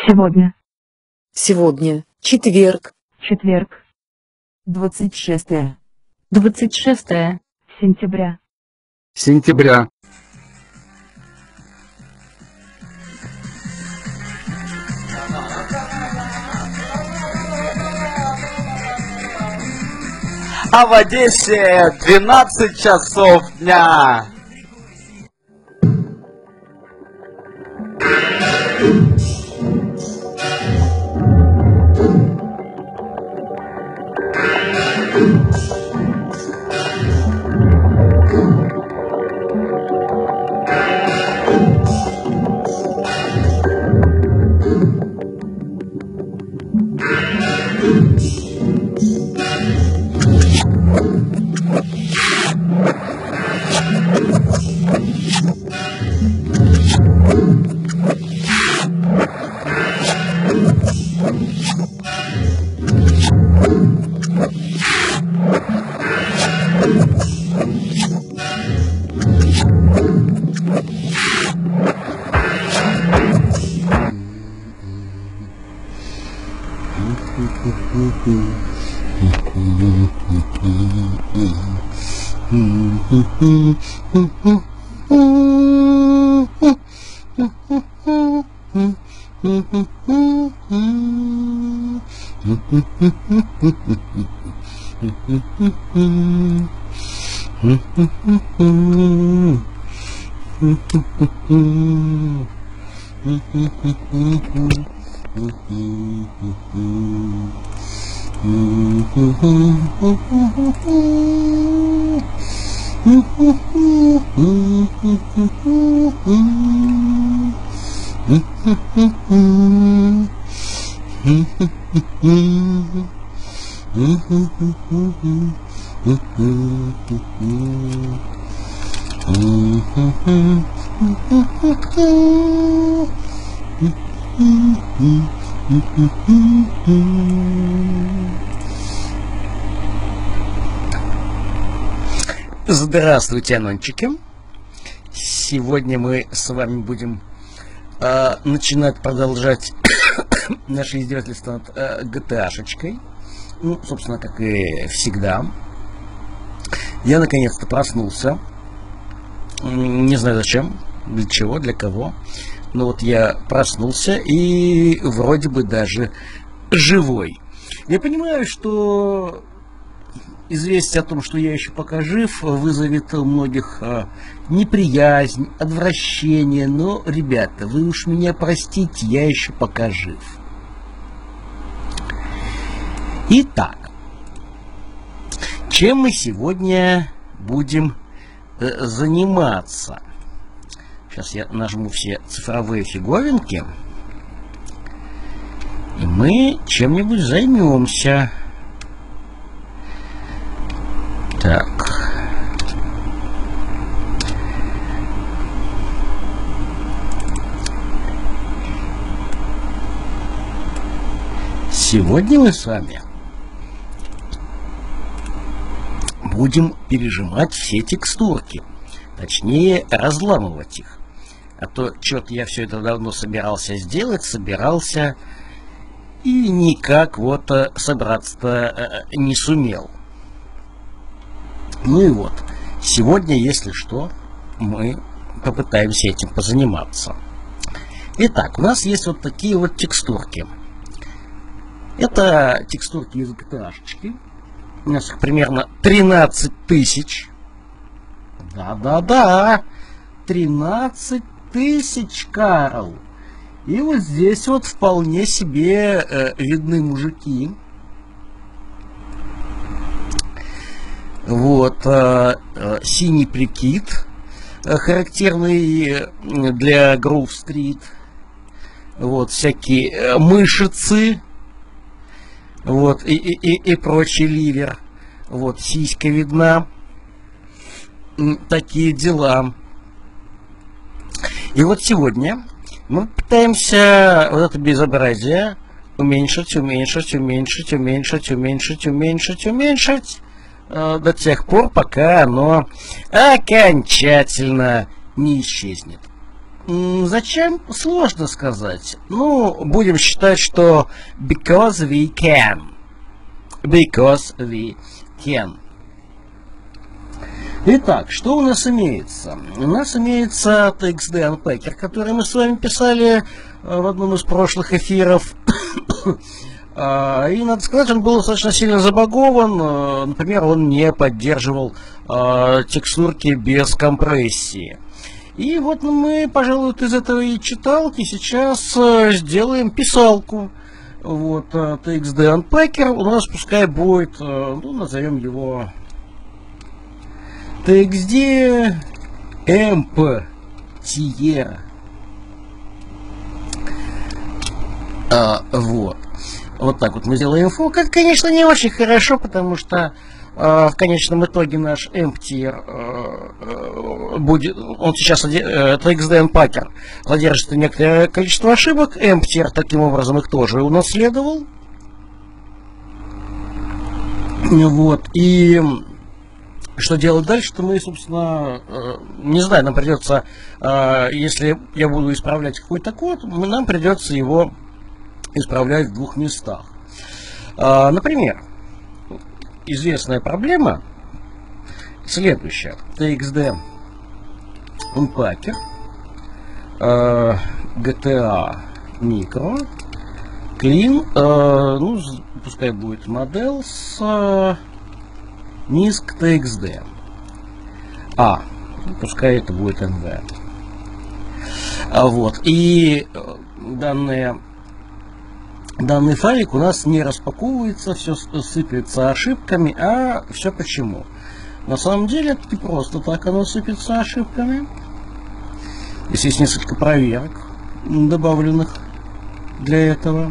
Сегодня. Сегодня. Четверг. Четверг. 26 сентября. Сентября. А в Одессе 12 часов дня. Здравствуйте, анончики! Сегодня мы с вами будем продолжать наше издевательство над GTA-шечкой. Ну, собственно, как и всегда. Я наконец-то проснулся. Не знаю зачем, для чего, для кого. Но вот я проснулся и вроде бы даже живой. Я понимаю, что известие о том, что я еще пока жив, вызовет у многих неприязнь, отвращение. Но, ребята, вы уж меня простите, я еще пока жив. Итак, чем мы сегодня будем заниматься? Сейчас я нажму все цифровые фиговинки, и мы чем-нибудь займемся. Так. Сегодня мы с вами будем пережимать все текстурки. Точнее, разламывать их. А то что-то я все это давно собирался и никак вот собраться-то не сумел. Ну и вот, сегодня, если что, мы попытаемся этим позаниматься. Итак, у нас есть вот такие вот текстурки. Это текстурки из GTA-шечки. У нас их примерно 13 тысяч. Да-да-да, 13 тысяч, Карл. И вот здесь вот вполне себе видны мужики. Вот, синий прикид, характерный для Grove Street. Вот, всякие мышцы. Вот, и прочий ливер. Вот, сиська видна. Такие дела. И вот сегодня мы пытаемся вот это безобразие уменьшить до тех пор, пока оно окончательно не исчезнет. Зачем? Сложно сказать. Ну, будем считать, что because we can. Because we can. Итак, что у нас имеется? У нас имеется TXD Unpacker, который мы с вами писали в одном из прошлых эфиров. И, надо сказать, он был достаточно сильно забагован. Например, он не поддерживал текстурки без компрессии. И вот мы, пожалуй, из этой читалки сейчас сделаем писалку. Вот, TXD Unpacker у нас пускай будет, ну, назовем его TXD Emptier. Вот. Вот так вот мы сделаем фок. Это, конечно, не очень хорошо, потому что в конечном итоге наш Emptier будет, он сейчас TXD Unpacker содержит некоторое количество ошибок. Emptier таким образом их тоже унаследовал. Вот. И что делать дальше, то мы, собственно, не знаю, нам придется, если я буду исправлять какой-то код, нам придется его исправлять в двух местах. Например, известная проблема следующая. TXD Unpacker, GTA Micro, Clean, ну, пускай будет Models, MISC TXD. Пускай это будет NV. Вот. И данный файлик у нас не распаковывается, все сыпется ошибками. А все почему? На самом деле это не просто так оно сыпется ошибками. Здесь есть несколько проверок, добавленных для этого.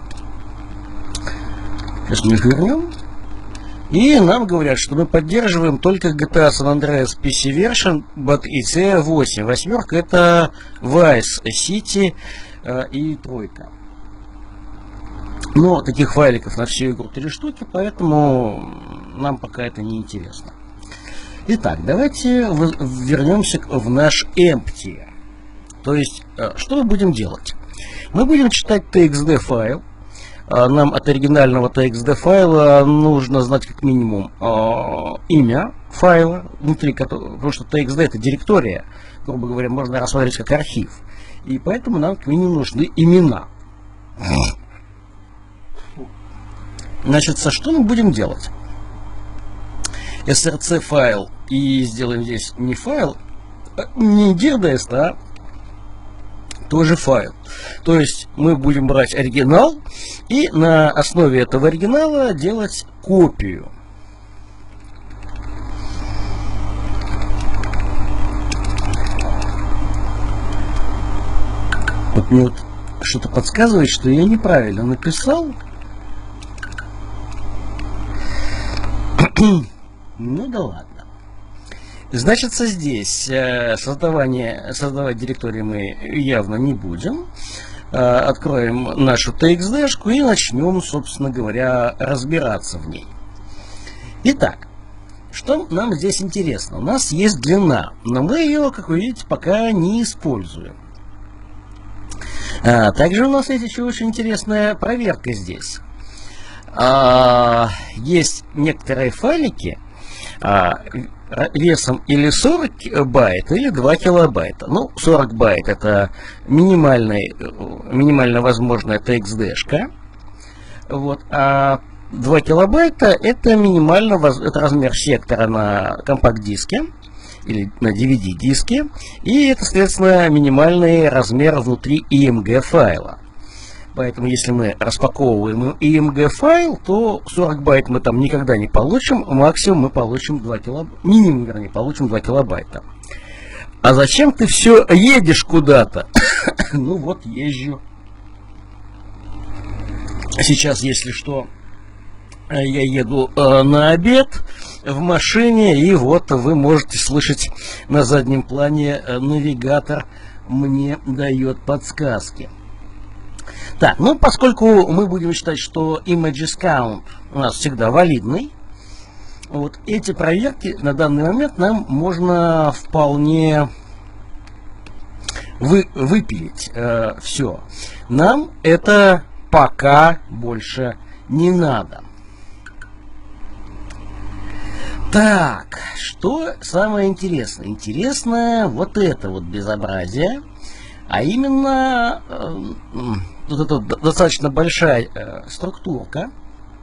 Сейчас мы их вернем. И нам говорят, что мы поддерживаем только GTA San Andreas PC version, but ICE 8. Восьмерка это Vice City и тройка. Но таких файликов на всю игру 3 штуки, поэтому нам пока это не интересно. Итак, давайте вернемся в наш Empty. То есть, что мы будем делать? Мы будем читать TXD файл. Нам от оригинального TXD файла нужно знать как минимум имя файла, внутри которого, потому что TXD это директория, грубо говоря, можно рассмотреть как архив. И поэтому нам как минимум нужны имена. Значит, что мы будем делать? src файл, и сделаем здесь не файл, не dir.dst, а тоже файл. То есть мы будем брать оригинал и на основе этого оригинала делать копию. Вот мне вот что-то подсказывает, что я неправильно написал. Ну да ладно. Значит, здесь создавать директории мы явно не будем. Откроем нашу TXD-шку и начнем, собственно говоря, разбираться в ней. Итак, что нам здесь интересно? У нас есть длина, но мы ее, как вы видите, пока не используем. Также у нас есть еще очень интересная проверка здесь. Есть некоторые файлики весом или 40 байт, или 2 килобайта. Ну, 40 байт это минимально возможная TXD-шка. Вот. А 2 килобайта это это размер сектора на компакт-диске или на DVD-диске. И это, соответственно, минимальный размер внутри IMG файла. Поэтому, если мы распаковываем IMG файл, то 40 байт мы там никогда не получим, максимум мы получим 2 килобайта, минимум, вернее, получим 2 килобайта. А зачем ты все едешь куда-то? Ну вот, езжу. Сейчас, если что, я еду на обед в машине, и вот вы можете слышать на заднем плане навигатор мне дает подсказки. Так, ну поскольку мы будем считать, что images count у нас всегда валидный, вот эти проверки на данный момент нам можно вполне выпилить все. Нам это пока больше не надо. Так, что самое интересное? Интересное вот это вот безобразие, а именно вот эта достаточно большая структурка.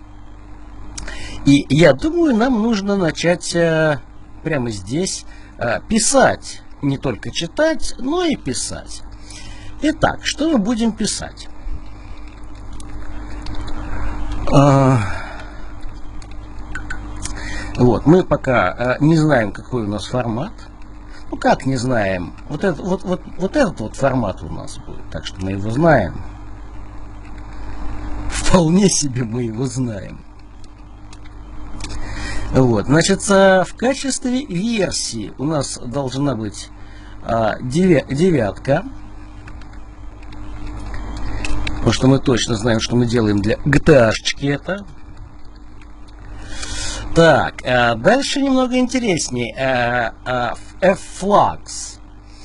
И я думаю, нам нужно начать прямо здесь писать. Не только читать, но и писать. Итак, что мы будем писать? Вот, мы пока не знаем, какой у нас формат. Ну как не знаем? Вот этот вот формат у нас будет, так что мы его знаем. Вполне себе мы его знаем. Вот, значит, в качестве версии у нас должна быть девятка. Потому что мы точно знаем, что мы делаем для GTA-шечки это. Так, дальше немного интереснее. F-Flux.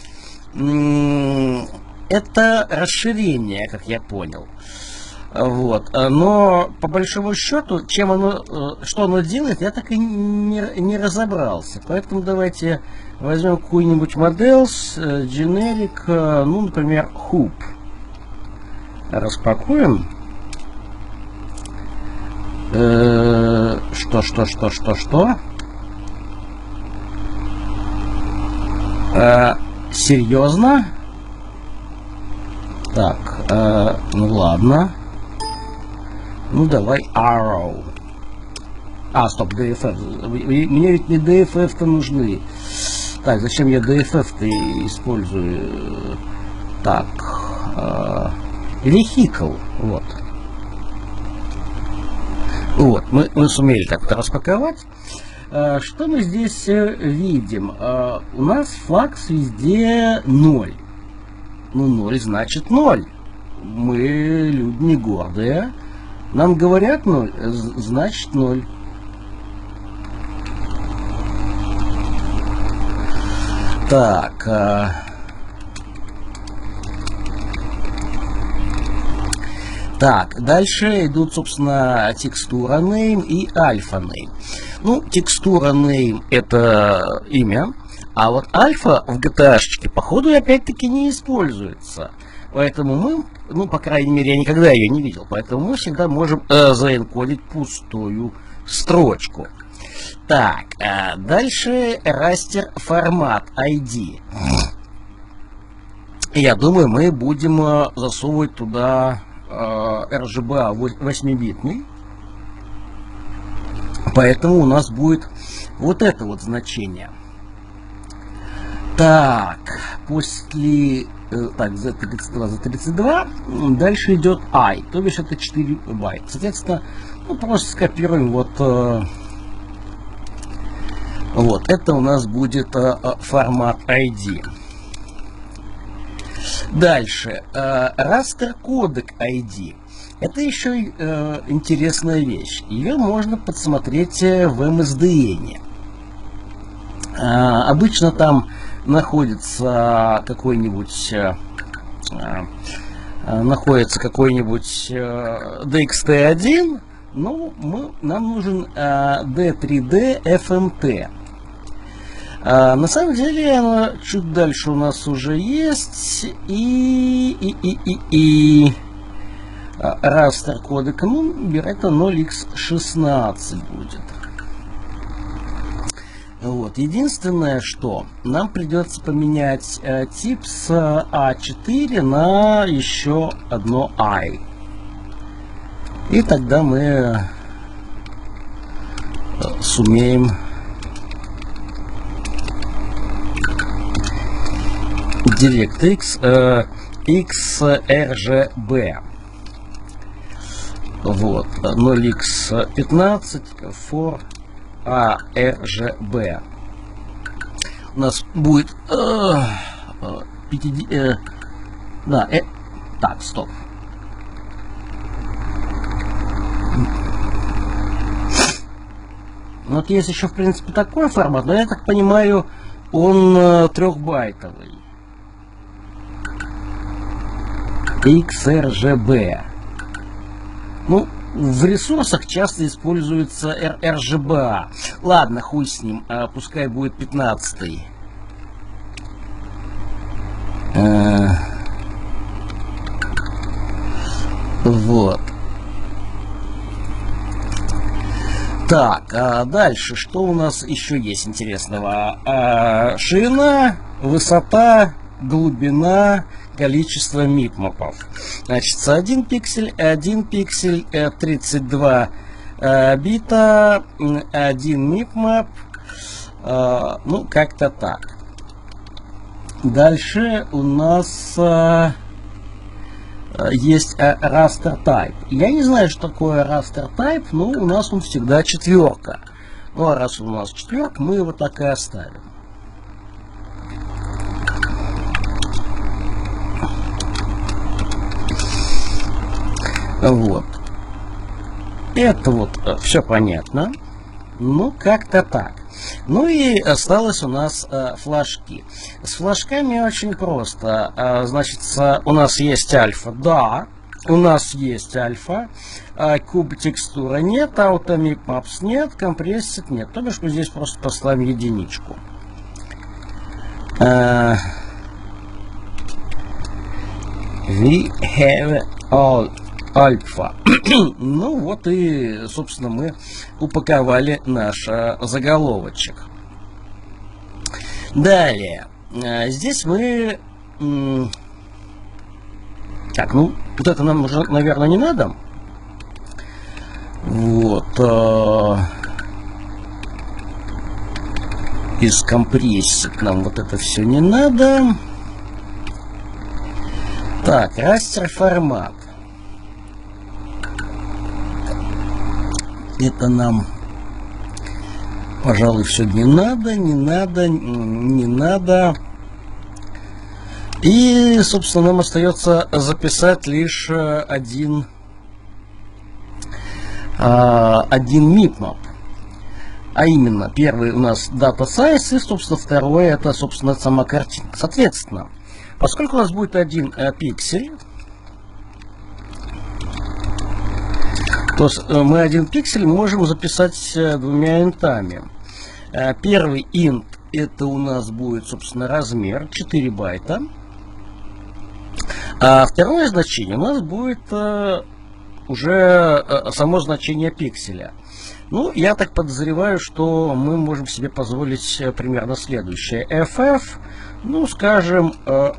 Это расширение, как я понял. Вот. Но по большому счету, что оно делает, я так и не разобрался. Поэтому давайте возьмем какую-нибудь модель, generic, ну, например, hoop. Распакуем. Что? Серьезно? Так, ну ладно. Ну давай arrow. Стоп, DFF. Мне ведь не DFF-то нужны. Так, зачем я DFF-то использую? Так, vehicle. Вот. Вот, мы сумели так-то распаковать. Что мы здесь видим? У нас флакс везде 0. Ну, 0 значит 0. Мы люди не гордые. Нам говорят 0, значит 0. Так. Так, дальше идут, собственно, текстура name и альфа name. Ну, текстура name это имя, а вот альфа в GTA-шечке, походу, опять-таки не используется. Поэтому мы, ну, по крайней мере, я никогда ее не видел, поэтому мы всегда можем заэнкодить пустую строчку. Так, дальше raster формат ID. Я думаю, мы будем засовывать туда RGBA 8-битный. Поэтому у нас будет вот это вот значение. Так, после так, Z32, Z32, дальше идет I, то бишь это 4 байт. Соответственно, ну, просто скопируем вот это у нас будет формат ID. Дальше, raster кодек ID. Это еще интересная вещь. Ее можно подсмотреть в MSDN. Обычно там находится какой-нибудь DXT1, но нам нужен D3D FMT. На самом деле оно чуть дальше у нас уже есть, и растер кодек, ну, это 0x16 будет. Вот. Единственное, что нам придется поменять тип с A4 на еще одно I. И тогда мы сумеем DirectX XRGB. Вот. 0x15 for ARGB. У нас будет так, стоп. Вот есть еще, в принципе, такой формат, но я так понимаю, он 3-байтовый. XRGB. Ну, в ресурсах часто используется RGBA. Ладно, хуй с ним, пускай будет 15-й. Вот. Так, а дальше, что у нас еще есть интересного? Ширина, высота, глубина, количество мипмапов. Значит, 1 пиксель, 32 бита, 1 мипмап. Ну, как-то так. Дальше у нас есть raster type. Я не знаю, что такое raster type, но у нас он всегда четверка. Ну, а раз у нас четверка, мы его так и оставим. Вот. Это вот все понятно. Ну, как-то так. Ну и осталось у нас флажки. С флажками очень просто. Значит, у нас есть альфа. Да, у нас есть альфа. Куб текстура нет, AutoMipMaps нет, компрессит нет. То бишь мы здесь просто поставим единичку. We have all альфа. Ну вот и, собственно, мы упаковали наш заголовочек. Далее. Здесь мы... Так, ну, вот это нам уже, наверное, не надо. Вот. Искомпрессить нам вот это все не надо. Так, растер формат. Это нам, пожалуй, все не надо. И, собственно, нам остается записать лишь один мипмап. А именно, первый у нас data size, и, собственно, второй это, собственно, сама картинка. Соответственно, поскольку у нас будет один пиксель, то мы один пиксель можем записать двумя интами. Первый int это у нас будет, собственно, размер 4 байта. А второе значение у нас будет уже само значение пикселя. Ну, я так подозреваю, что мы можем себе позволить примерно следующее. FF, ну, скажем,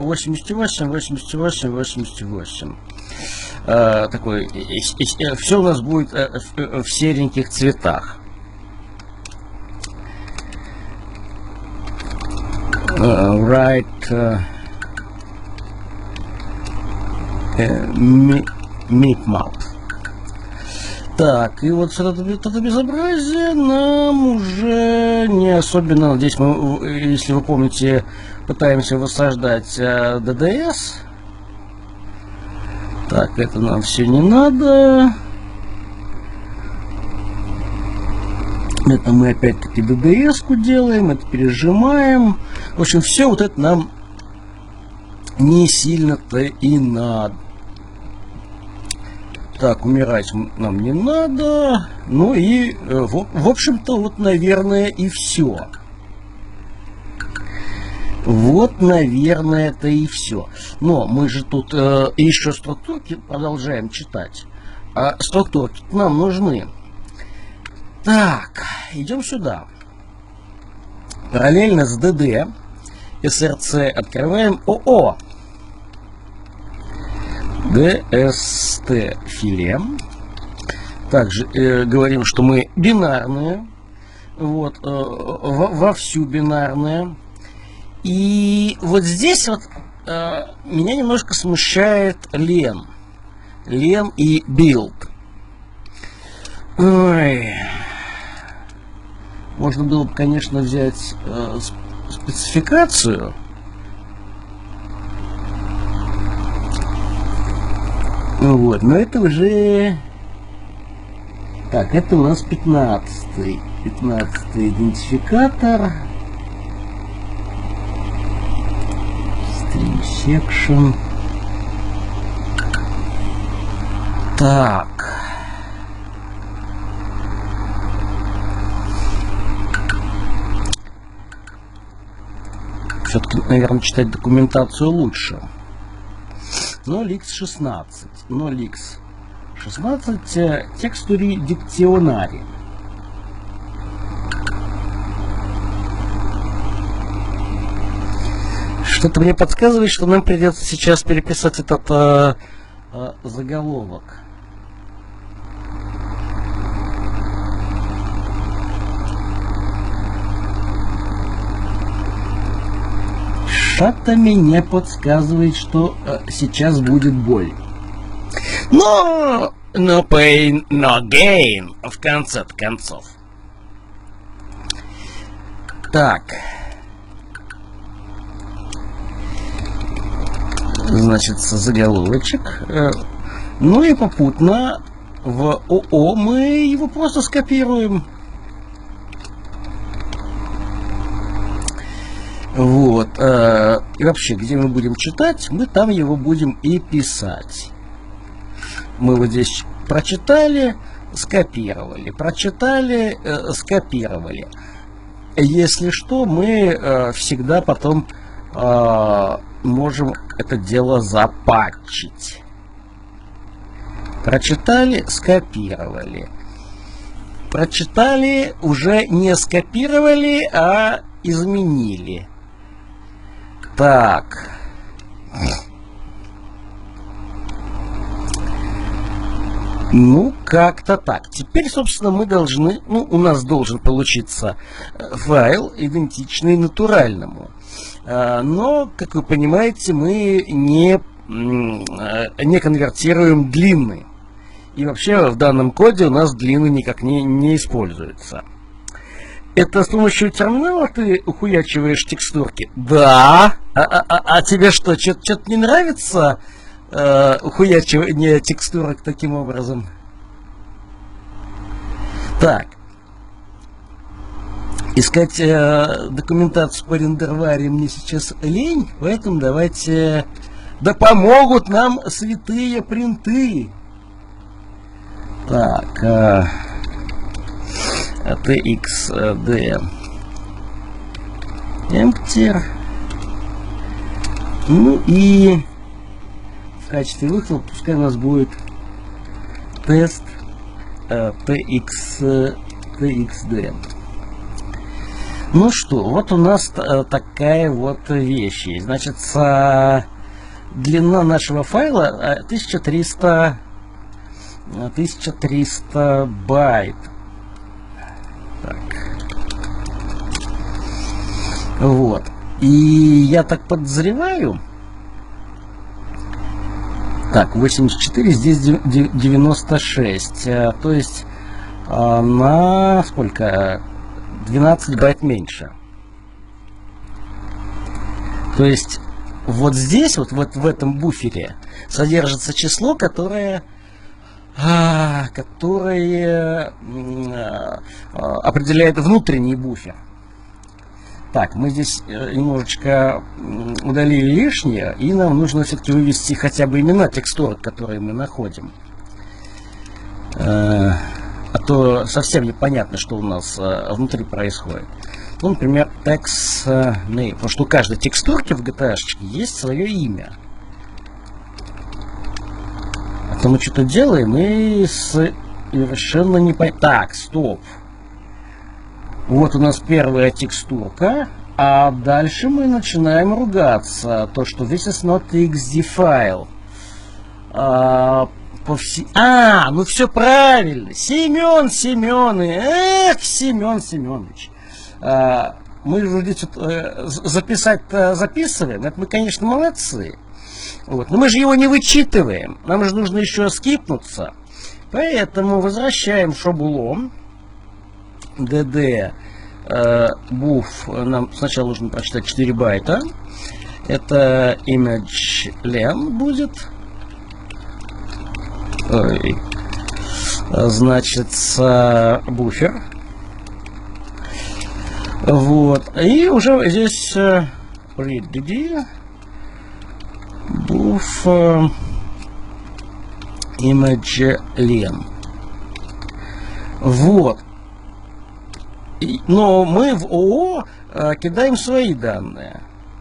88. Такой, все у нас будет в сереньких цветах. Mipmap. Так, и вот это безобразие нам уже не особенно. Здесь мы, если вы помните, пытаемся воссаждать DDS. Так, это нам все не надо. Это мы опять-таки DDS-ку делаем, это пережимаем. В общем, все вот это нам не сильно-то и надо. Так, умирать нам не надо. Ну и, в общем-то, вот, наверное, и все. Вот, наверное, это и все. Но мы же тут еще структурки продолжаем читать. А структурки нам нужны. Так, идем сюда. Параллельно с DD, SRC открываем ОО. DST филе. Также говорим, что мы бинарные. Вот, вовсю бинарные. И вот здесь вот меня немножко смущает len. Len и build. Ой. Можно было бы, конечно, взять спецификацию. Вот, но это уже... Так, это у нас 15-й. 15-й идентификатор. Stream section. Так. Все-таки, наверное, читать документацию лучше. 0x16. 0x16 текстури дикционари. Что-то мне подсказывает, что нам придется сейчас переписать этот заголовок. Что-то мне подсказывает, что сейчас будет боль. Но no pain, no gain, в конце концов. Так. Значит, заголовочек. Ну и попутно в ОО мы его просто скопируем. Вот. И вообще, где мы будем читать, мы там его будем и писать. Мы вот здесь прочитали, скопировали. Прочитали, скопировали. Если что, мы всегда потом можем это дело запатчить. Прочитали, скопировали. Прочитали, уже не скопировали, а изменили. Так. Ну, как-то так. Теперь, собственно, мы должны, у нас должен получиться файл, идентичный натуральному. Но, как вы понимаете, мы не конвертируем длинный. И вообще в данном коде у нас длинный никак не используется. Это с помощью терминала ты ухуячиваешь текстурки? Да. А тебе что, что-то не нравится ухуячивание текстурок таким образом? Так. Искать документацию по рендерваре мне сейчас лень, поэтому давайте... Да помогут нам святые принты! Так, TXD Empty. Ну и в качестве выхода пускай у нас будет тест TXD. Ну что, вот у нас такая вот вещь есть. Значит, длина нашего файла 1300 байт. Так. Вот. И я так подозреваю. Так, 84, здесь 96. То есть на сколько? 12 байт меньше. То есть вот здесь, вот в этом буфере содержится число, которое определяет внутренний буфер. Так, мы здесь немножечко удалили лишнее, и нам нужно все-таки вывести хотя бы имена текстурок, которые мы находим. А то совсем непонятно, что у нас внутри происходит. Ну, например, text name, потому что у каждой текстурки в GTA есть свое имя. А то мы что-то делаем и совершенно не понятно. Так, стоп. Вот у нас первая текстурка, а дальше мы начинаем ругаться. То, что this is not TXD file. Ну все правильно. Семен Семенович. Мы же здесь записать-то записываем. Это мы, конечно, молодцы. Вот. Но мы же его не вычитываем. Нам же нужно еще скипнуться. Поэтому возвращаем шаблон. DD буф. Нам сначала нужно прочитать 4 байта. Это image len будет. Ой. Значит, буфер. Вот. И уже здесь read buff ImageLen. Вот. Но мы в ООО кидаем свои данные.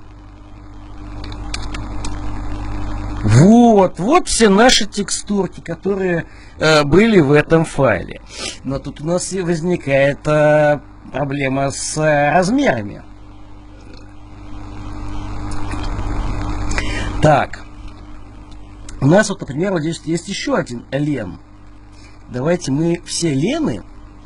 Вот все наши текстурки, которые были в этом файле. Но тут у нас и возникает проблема с размерами. Так. У нас вот, например, вот здесь есть еще один лен. Давайте мы все лены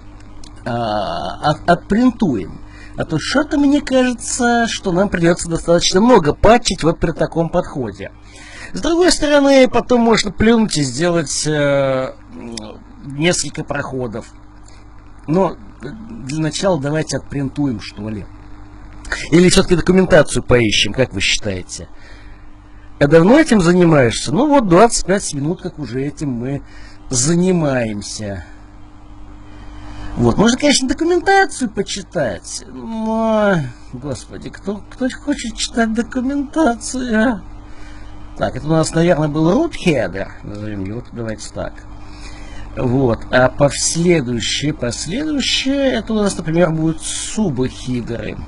отпринтуем. А то что-то мне кажется, что нам придется достаточно много патчить вот при таком подходе. С другой стороны, потом можно плюнуть и сделать несколько проходов. Но для начала давайте отпринтуем, что ли. Или все-таки документацию поищем, как вы считаете? А давно этим занимаешься? Ну вот 25 минут, как уже этим мы занимаемся. Вот, можно, конечно, документацию почитать. Но, господи, кто хочет читать документацию? Так, это у нас, наверное, был root header, назовем его, давайте так. Вот, а последующие, это у нас, например, будут субхидеры.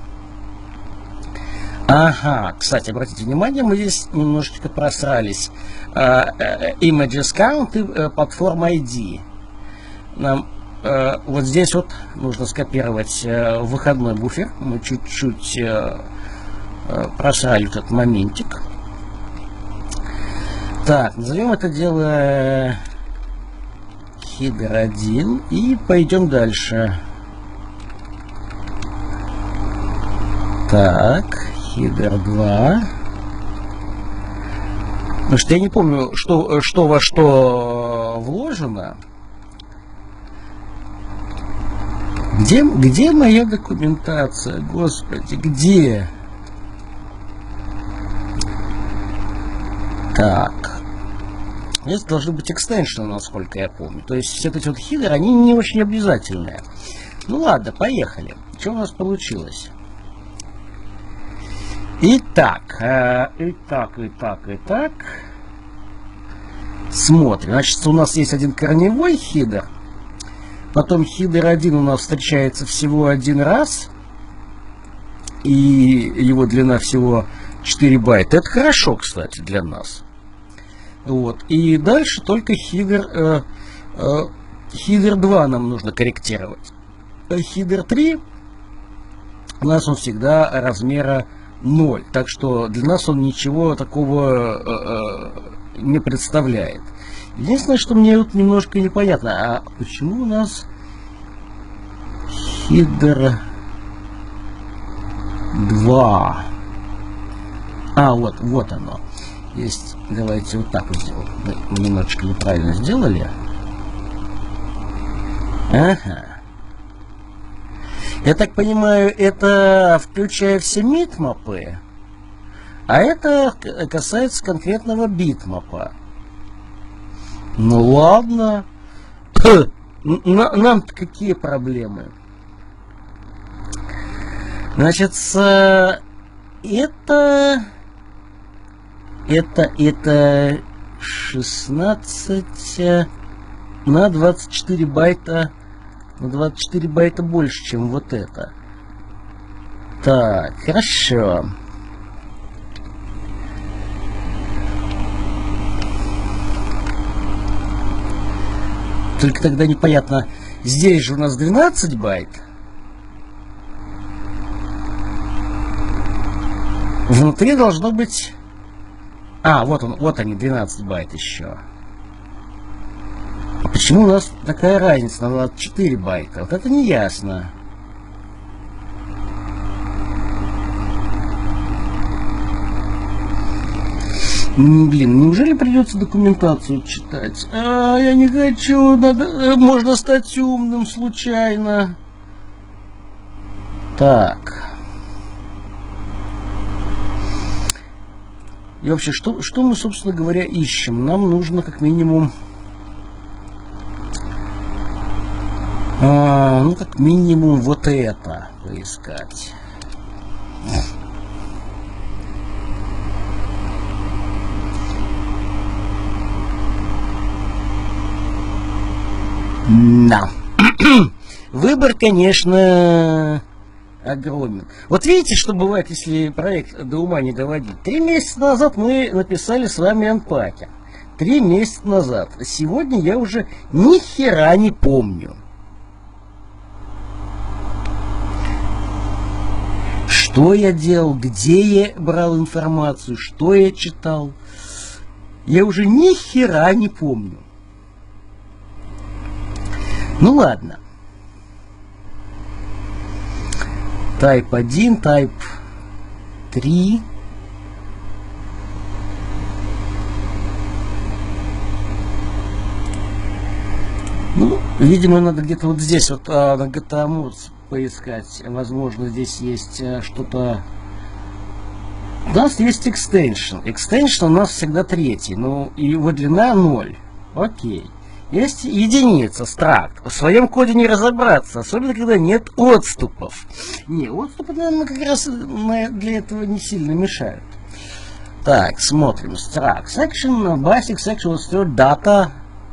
Ага, кстати, обратите внимание, мы здесь немножечко просрались. Images count и платформ ID. Нам вот здесь вот нужно скопировать выходной буфер. Мы чуть-чуть просрали этот моментик. Так, назовем это дело header 1 и пойдем дальше. Так, header 2. Потому что я не помню, что во что вложено. Где моя документация? Господи, где? Так. Здесь должны быть экстеншены, насколько я помню. То есть все эти вот хидеры, они не очень обязательные. Ну ладно, поехали. Что у нас получилось? Итак. Смотрим. Значит, у нас есть один корневой хидер. Потом хидер 1 у нас встречается всего один раз. И его длина всего 4 байта. Это хорошо, кстати, для нас. Вот. И дальше только хидер 2 нам нужно корректировать. Хидер 3 у нас он всегда размера 0. Так что для нас он ничего такого не представляет. Единственное, что мне вот немножко непонятно, а почему у нас хидер 2? А, вот оно. Есть. Давайте вот так вот сделаем. Мы немножечко неправильно сделали. Ага. Я так понимаю, это включая все митмапы, а это касается конкретного битмапа. Ну ладно. Нам-то какие проблемы? Значит, это 16 на 24 байта. На 24 байта больше, чем вот это. Так, хорошо. Только тогда непонятно. Здесь же у нас 12 байт. Внутри должно быть... А, вот они, 12 байт еще. А почему у нас такая разница на 24 байта? Вот это не ясно. Блин, неужели придется документацию читать? Я не хочу, можно стать умным случайно. Так. И вообще, что мы, собственно говоря, ищем? Нам нужно как минимум... ну, как минимум, вот это поискать. Да. Выбор, конечно, огромен. Вот видите, что бывает, если проект до ума не доводить. 3 месяца назад мы написали с вами Unpacker. 3 месяца назад. Сегодня я уже ни хера не помню. Что я делал, где я брал информацию, что я читал. Я уже ни хера не помню. Ну ладно. Type 1, Type 3. Ну, видимо, надо где-то вот здесь вот на GTA Mods поискать. Возможно, здесь есть что-то. У нас есть extension. Extension у нас всегда 3. Ну, и его длина 0. Окей. Есть единица, struct. В своем коде не разобраться, особенно когда нет отступов. Не, отступы, наверное, как раз для этого не сильно мешают. Так, смотрим. Struct. Section, basic section will store data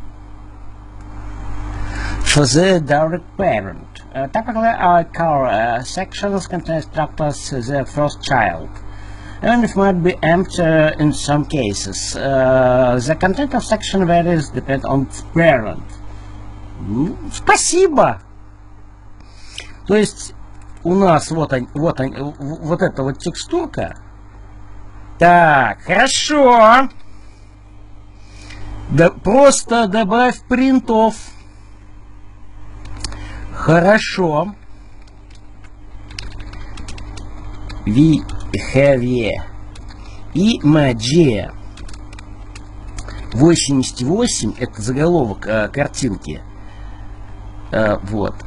for the direct parent. Typically, our core sections contain structures the first child. And it might be empty in some cases. The content of section varies depending on its parent. Спасибо! То есть у нас вот эта вот текстурка. Так, хорошо. Да, просто добавь принтов. Хорошо. Heavy Image 88 это заголовок картинки. Вот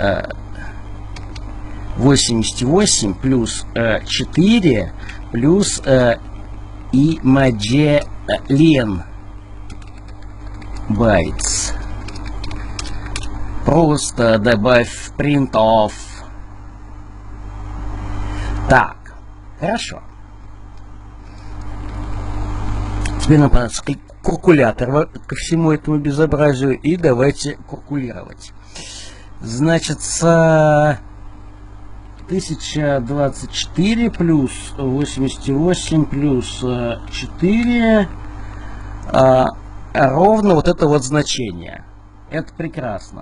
88 плюс 4 плюс Image Len bytes. Просто добавь принтов. Так. Хорошо. Теперь нам понадобится калькулятор ко всему этому безобразию. И давайте калькулировать. Значит, 1024 плюс 88 плюс 4 ровно вот это вот значение. Это прекрасно.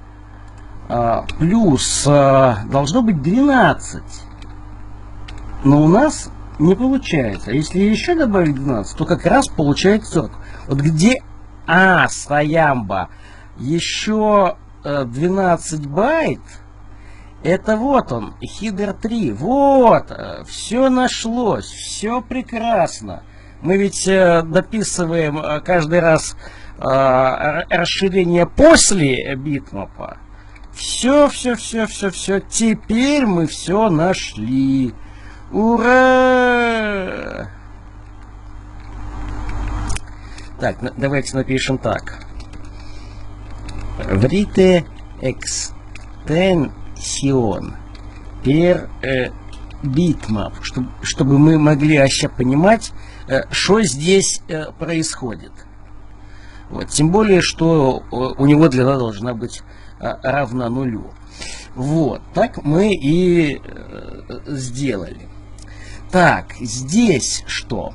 Плюс должно быть 12. Но у нас не получается. Если еще добавить 12, то как раз получается 40. Вот где своямба еще 12 байт, это вот он, header 3. Вот, все нашлось, все прекрасно. Мы ведь дописываем каждый раз расширение после битмапа. Все. Теперь мы все нашли. Ура! Так, давайте напишем так. Vrite extension per bitmap, чтобы мы могли вообще понимать, что здесь происходит. Вот, тем более, что у него длина должна быть равна 0. Вот, так мы и сделали. Так, здесь что?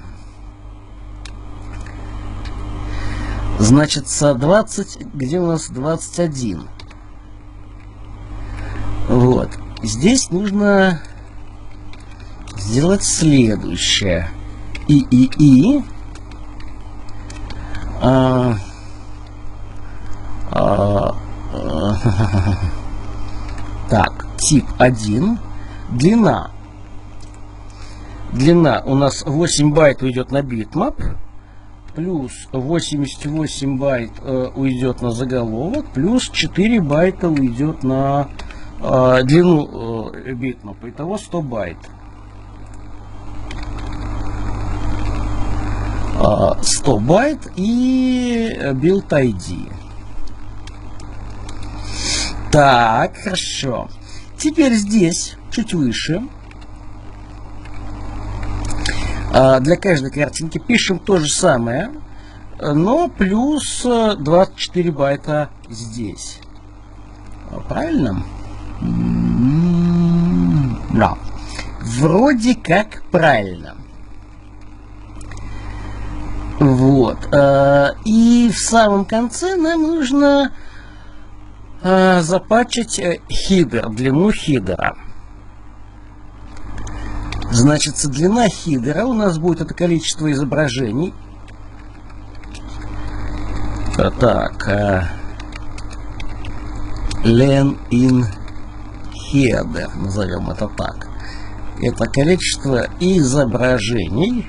Значит, 20, где у нас 21? Вот, здесь нужно сделать следующее. Так, тип 1, длина. Длина у нас 8 байт уйдет на битмап, плюс 88 байт уйдет на заголовок, плюс 4 байта уйдет на длину битмапа. Итого 100 байт. 100 байт и build ID. Так, хорошо. Теперь здесь, чуть выше, для каждой картинки пишем то же самое, но плюс 24 байта здесь. Правильно? Да. Вроде как правильно. Вот. И в самом конце нам нужно запатчить хидер, длину хидера. Значит, длина хидера у нас будет это количество изображений. Так. Len in header, назовем это так. Это количество изображений.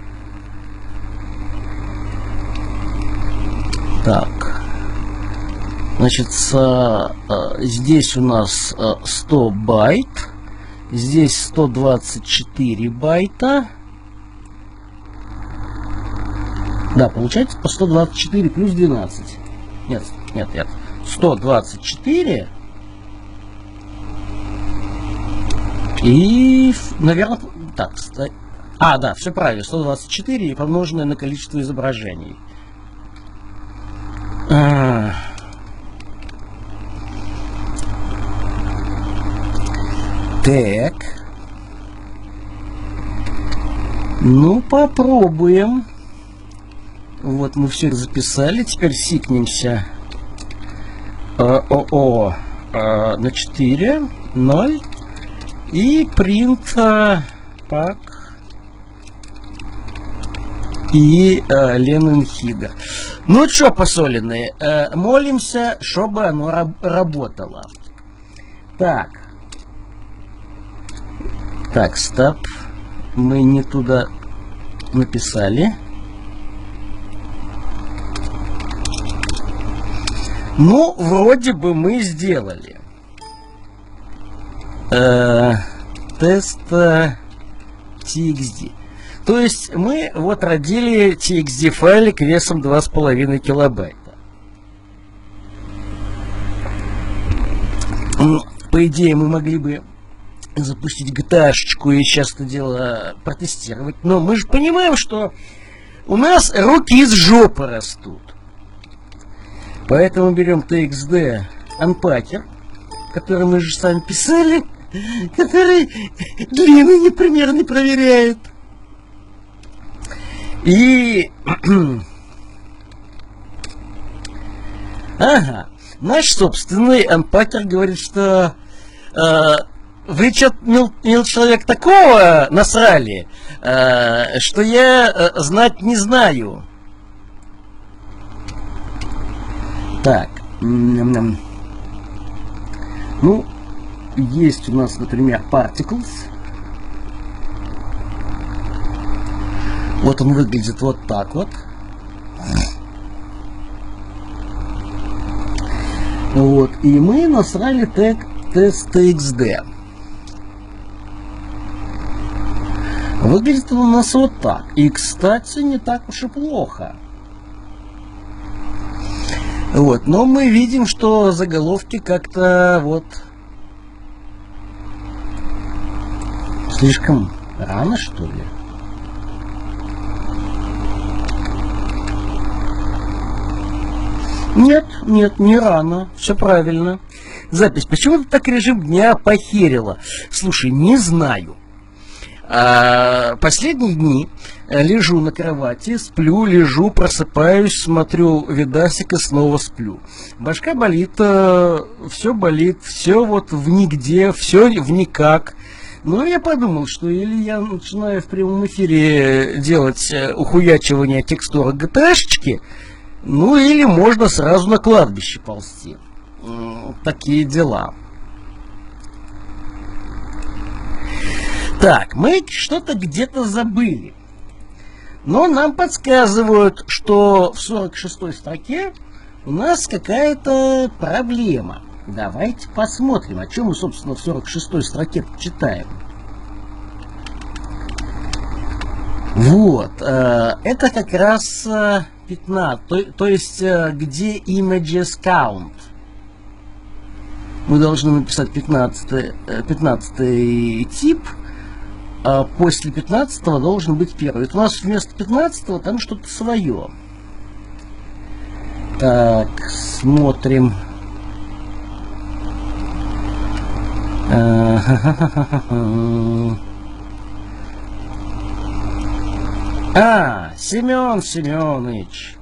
Так. Значит, здесь у нас 100 байт. Здесь 124 байта. Да, получается по 124 плюс 12. Нет. 124. И, наверное, так. Да, все правильно. 124 помноженное на количество изображений. Так. Ну, попробуем. Вот мы все записали. Теперь сикнемся. На 4, 0. И print так. И Len in header. Ну что, посоленные, молимся, чтобы оно работало. Так, стоп. Мы не туда написали. Ну, вроде бы мы сделали. Тест TXT. То есть мы вот родили TXT файлик весом 2,5 килобайта. По идее мы могли бы запустить GTA-шечку и сейчас это дело протестировать. Но мы же понимаем, что у нас руки из жопы растут. Поэтому берем TXT Unpacker, который мы же сами писали, который длины непримерно проверяет. И наш собственный Unpacker говорит, что вы что-то, мил человек, такого насрали, что я знать не знаю. Так. Ну, есть у нас, например, Particles. Вот он выглядит вот так вот. Вот. И мы насрали тег test.txd. Выглядит он у нас вот так. И, кстати, не так уж и плохо. Вот. Но мы видим, что заголовки как-то вот слишком рано, что ли? Нет, не рано. Все правильно. Запись. Почему-то так режим дня похерило. Слушай, не знаю. Последние дни лежу на кровати, сплю, лежу, просыпаюсь, смотрю видасик и снова сплю. Башка болит, все болит, все вот в нигде, все в никак. Но я подумал, что или я начинаю в прямом эфире делать ухуячивание текстуры GTA-шечки, ну или можно сразу на кладбище ползти. Такие дела. Так, мы что-то где-то забыли. Но нам подсказывают, что в 46-й строке у нас какая-то проблема. Давайте посмотрим, о чем мы, собственно, в 46-й строке читаем. Вот, это как раз 15, то есть где images count. Мы должны написать 15 тип, а после 15 должен быть первый. Это у нас вместо 15 там что-то свое. Так, смотрим. Семен Семенович.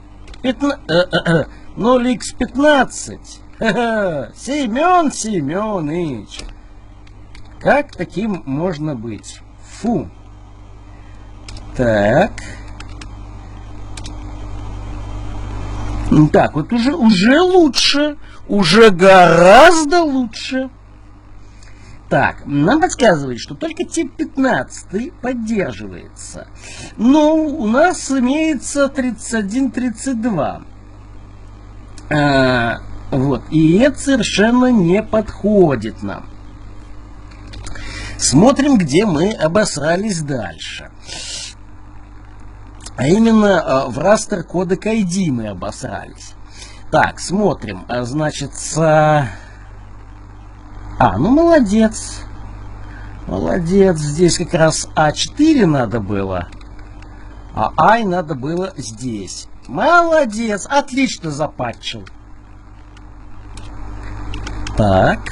0х15. Семен Семенович. Как таким можно быть? Фу. Так. Так, вот уже лучше. Уже гораздо лучше. Так, нам подсказывает, что только тип 15 поддерживается. Но у нас имеется 31-32. Вот, и это совершенно не подходит нам. Смотрим, где мы обосрались дальше. А именно в растер кодек ID мы обосрались. Так, смотрим. Значит, ну молодец. Молодец. Здесь как раз А4 надо было. А I надо было здесь. Молодец. Отлично запатчил. Так.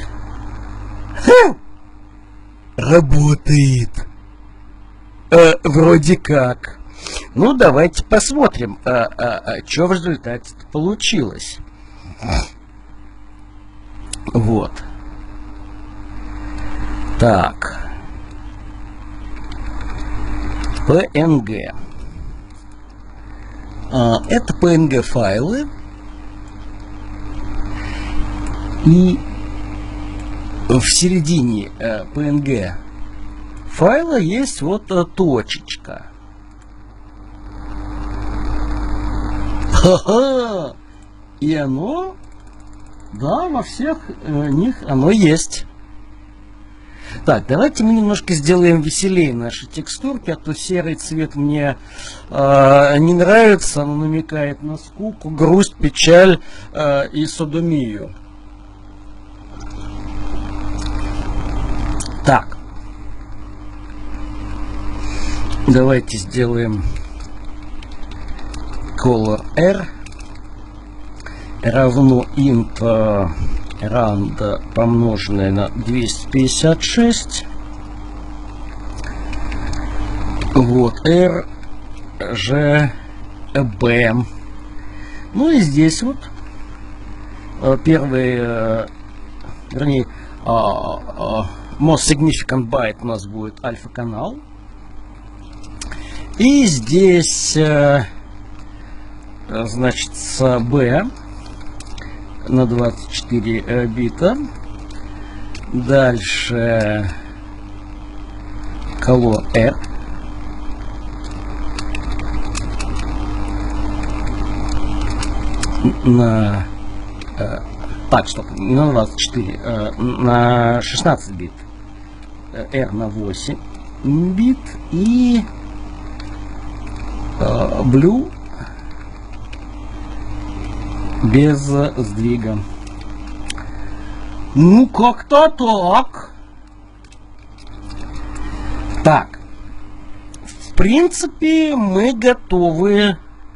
Работает. Вроде как. Ну, давайте посмотрим, что в результате получилось. Вот. Так. PNG. Это PNG файлы. И в середине PNG файла есть вот точечка. Ха-ха! И оно, да, во всех них оно есть. Так, давайте мы немножко сделаем веселее наши текстурки, а то серый цвет мне не нравится, он намекает на скуку, грусть, печаль и содомию. Так, давайте сделаем color R равно int rand помноженное на 256. Вот, R, G, B. Ну и здесь вот первый, вернее, most significant byte у нас будет альфа-канал. И здесь, значит, B на 24 бита. Дальше color R. На так, стоп, не на 24, на 16 бит. R на 8 бит и blue без сдвига. Ну, как-то так. Так. В принципе, мы готовы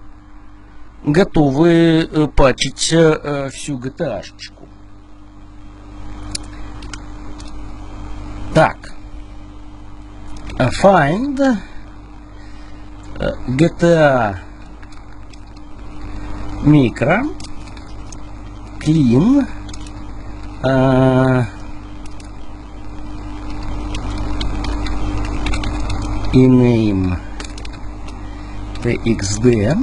патчить всю GTA-шечку. Так. Find GTA Micro Clean и name TXD.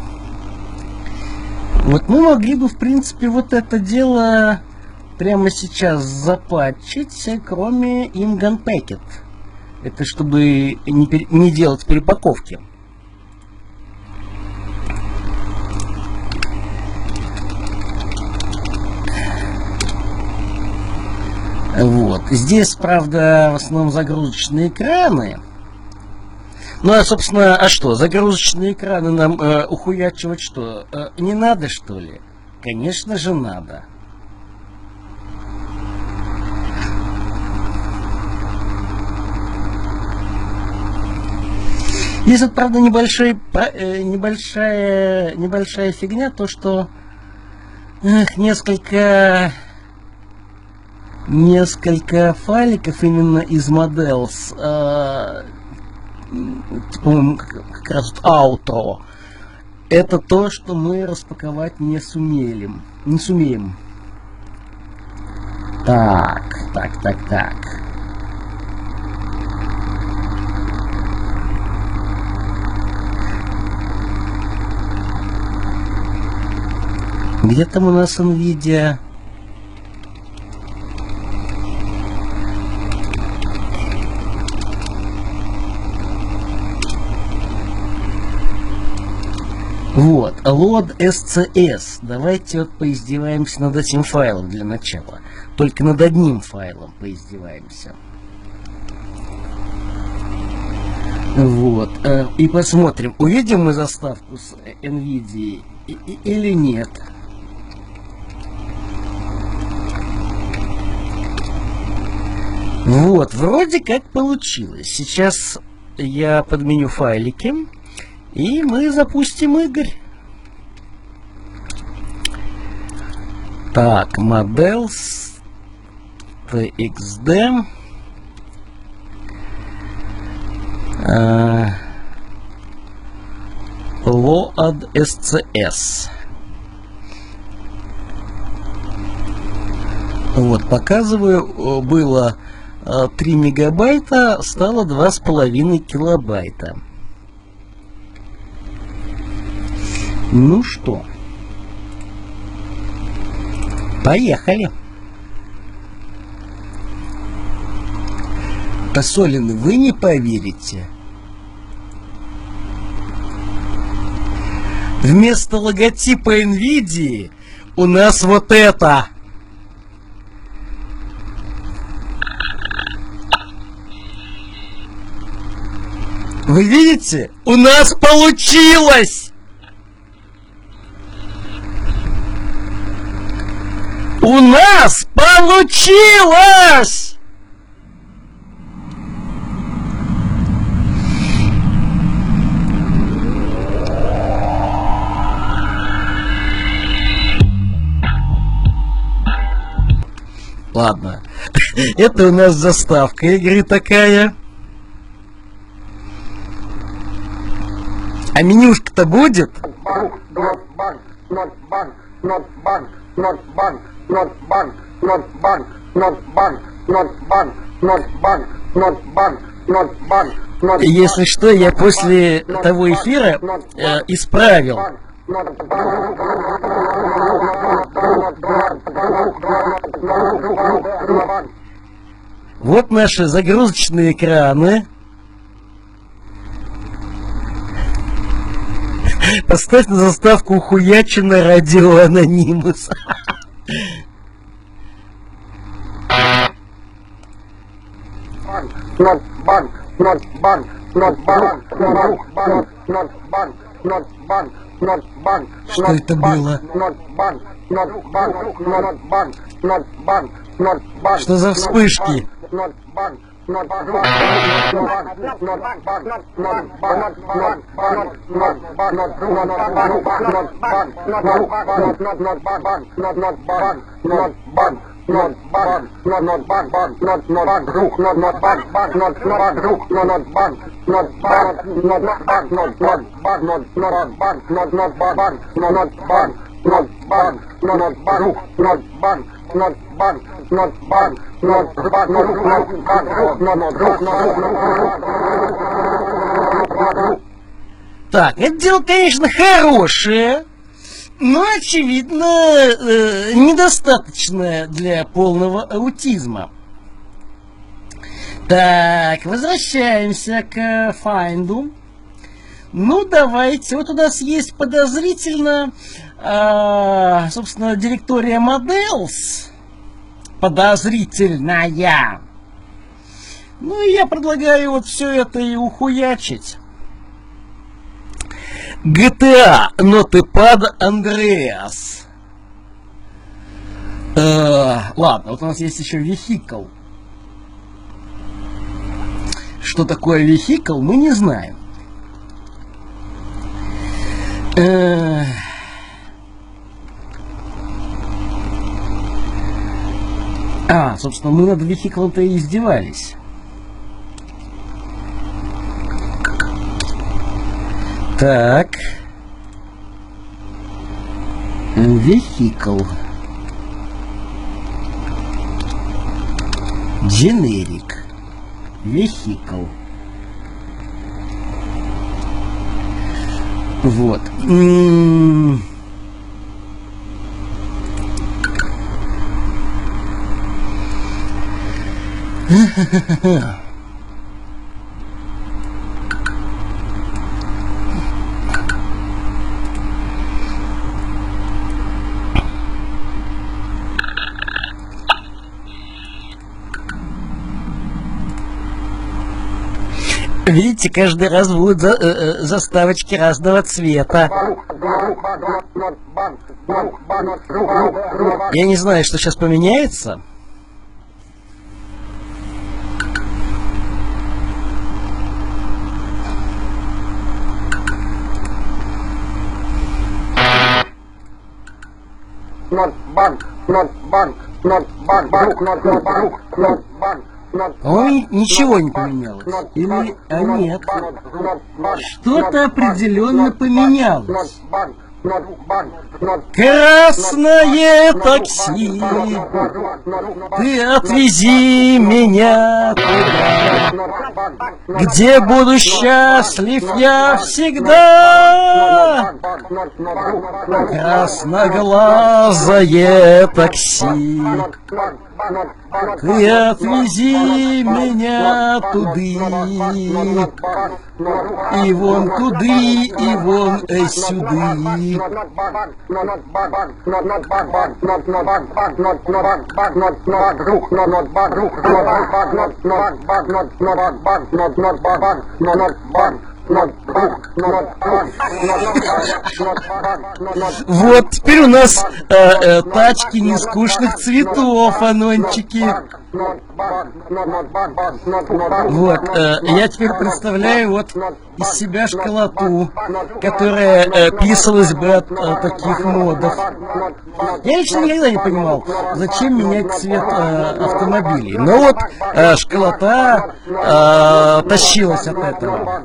Вот мы могли бы, в принципе, вот это дело прямо сейчас запатчить, кроме InGun Packet. Это чтобы не делать перепаковки. Вот. Здесь, правда, в основном загрузочные экраны. Ну, а, собственно, а что? Загрузочные экраны нам ухуячивать что? Не надо, что ли? Конечно же, надо. Есть, вот, правда, небольшая фигня, то, что несколько несколько файликов именно из Models. По-моему, как раз outro. Это то, что мы распаковать не сумеем. Так. Где там у нас NVIDIA? Вот, load SCS. Давайте вот поиздеваемся над этим файлом для начала. Только над одним файлом поиздеваемся. Вот, и посмотрим, увидим мы заставку с NVIDIA или нет. Вот, вроде как получилось. Сейчас я подменю файлики, и мы запустим Игорь. Так, Models, TXT, Load SCS. Вот, показываю, было 3 мегабайта, стало 2,5 килобайта. Ну что, поехали. Посолины, вы не поверите. Вместо логотипа NVIDIA у нас вот это. Вы видите? У нас получилось! У нас получилось! Ладно, это у нас заставка игры такая. А менюшка-то будет? Если что, я после того эфира исправил. Вот наши загрузочные экраны. Поставь на заставку ухуячено радио Анонимус. Что это было? Что за вспышки? Так, это дело, конечно, хорошее, но, очевидно, недостаточно для полного аутизма. Так, возвращаемся к файнду. Ну, давайте. Вот у нас есть подозрительно, собственно, директория Models. Подозрительная. Ну, и я предлагаю вот все это и ухуячить. GTA Notepad Andreas. Ладно, вот у нас есть еще vehicle. Что такое vehicle, мы не знаем. Собственно, мы над вехиклом-то и издевались. Так. Вехикл. Generic. Вехикл. Вот. Видите, каждый раз будут заставочки разного цвета. Я не знаю, что сейчас поменяется. Ой, ничего не поменялось. Или... нет. Что-то определенно поменялось. Красное такси, ты отвези меня туда, где буду счастлив я всегда. Красноглазое такси, ты отвези меня туды, и вон туды, и вон сюды. Вот, теперь у нас тачки нескучных цветов, анончики. Вот, я теперь представляю вот из себя школоту, которая писалась бы от таких модов. Я лично никогда не понимал, зачем менять цвет автомобилей. Но вот школота тащилась от этого.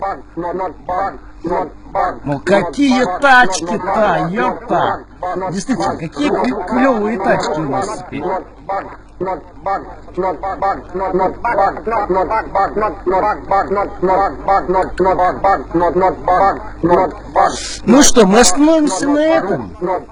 Ну какие тачки-то, ёпта! Действительно, какие клевые тачки у нас теперь. Ну что, мы остановимся на этом?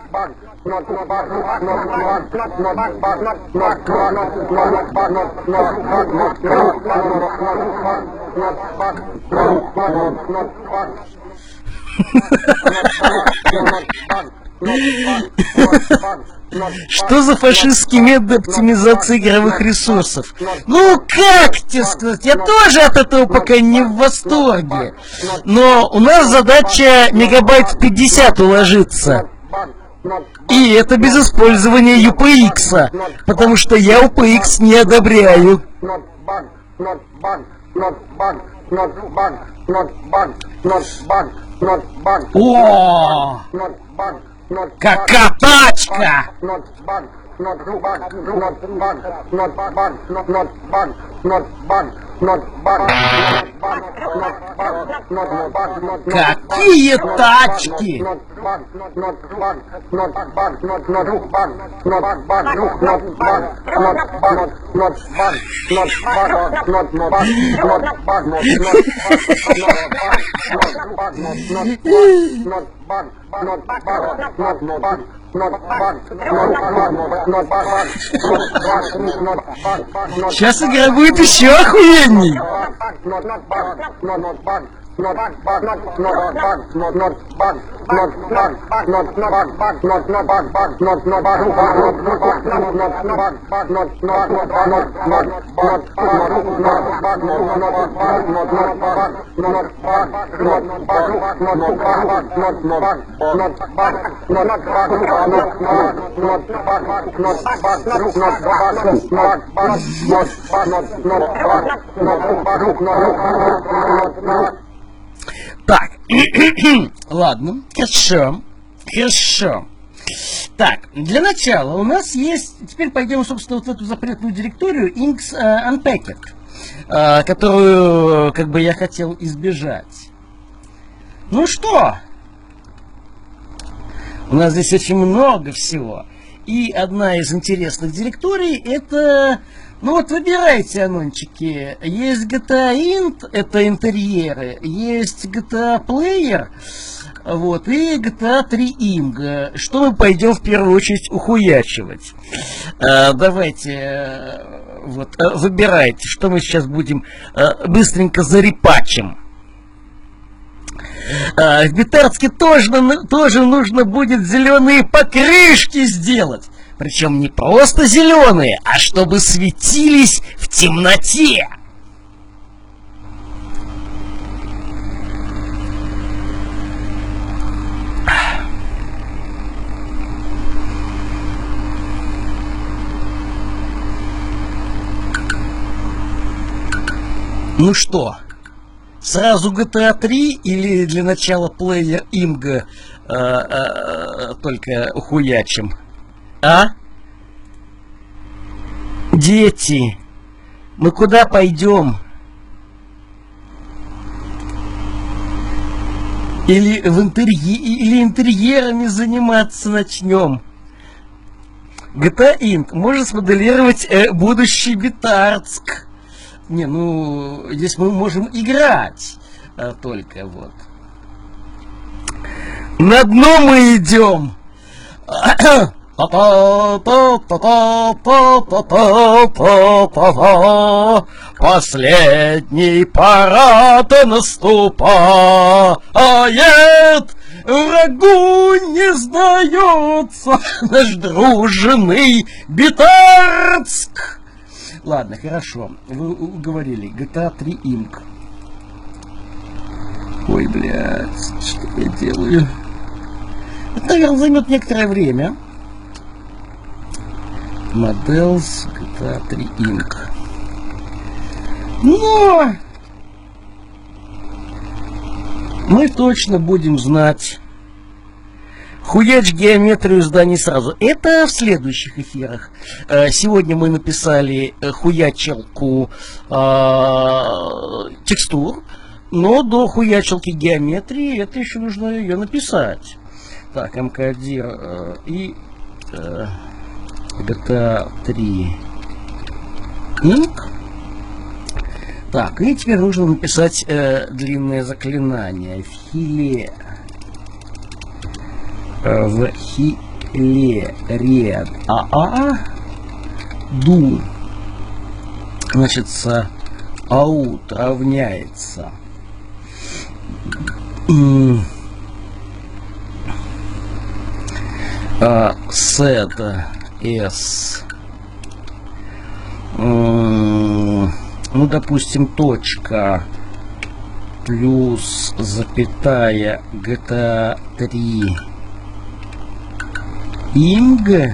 Что за фашистский метод оптимизации игровых ресурсов? Ну, как тебе сказать, я тоже от этого пока не в восторге. Но у нас задача мегабайт 50 уложиться. И это без использования UPX, потому что я UPX не одобряю. О! Какая тачка! Какие тачки! Сейчас игра будет еще охуенней. Так, ладно, хорошо. Так, для начала у нас есть... Теперь пойдем, собственно, вот в эту запретную директорию Inks Unpacked, которую, как бы, я хотел избежать. Ну что? У нас здесь очень много всего. И одна из интересных директорий это... Ну вот выбирайте, анончики. Есть GTA Int, это интерьеры. Есть GTA Player, вот, и GTA 3 Ing. Что мы пойдем в первую очередь ухуячивать? Давайте, вот, выбирайте, что мы сейчас будем быстренько зарепачим. В Битарске тоже нужно будет зеленые покрышки сделать. Причем не просто зеленые, а чтобы светились в темноте. Ну что, сразу GTA 3 или для начала Player Ing только ухуячим? А? Дети, мы куда пойдем? Или интерьерами заниматься начнем? GTA Int может смоделировать будущий Битарск. Не, ну, здесь мы можем играть только вот. На дно мы идем. Последний парад наступает, врагу не сдается наш дружный Битарск. Ладно, хорошо, вы говорили, GTA 3 Ing. Ой, блядь, что я делаю? Это, наверное, займет некоторое время. Models GTA 3 Ing. Но мы точно будем знать. Хуяч геометрию зданий сразу. Это в следующих эфирах. Сегодня мы написали хуячилку текстур, но до хуячилки геометрии это еще нужно ее написать. Так, МК1 и GTA 3 Ing. Так, и теперь нужно написать длинное заклинание. В хиле ред ду. Значит, аут равняется set s, ну, допустим, точка плюс запятая GTA 3 Ing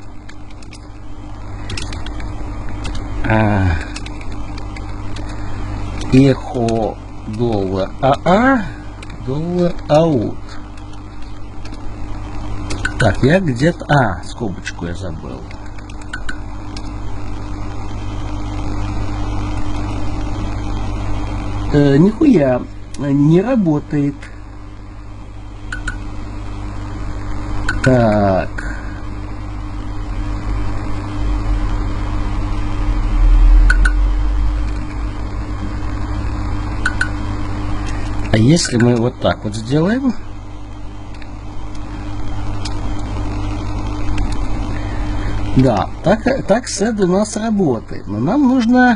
эхо доллар доллар аут. Так, я где-то... скобочку я забыл. Нихуя не работает. Так. А если мы вот так вот сделаем? Да, так сет у нас работает. Но нам нужно...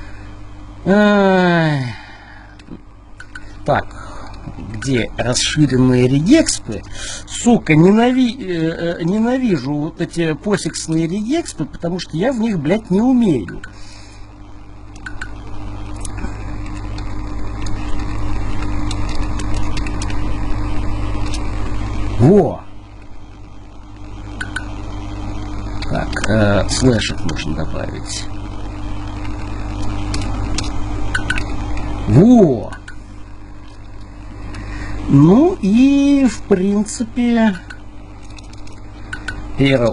Так, где расширенные регекспы? Сука, ненавижу вот эти посексные регекспы, потому что я в них, блядь, не умею. Во! Так, слэшек нужно добавить. Во! Ну и, в принципе, Hero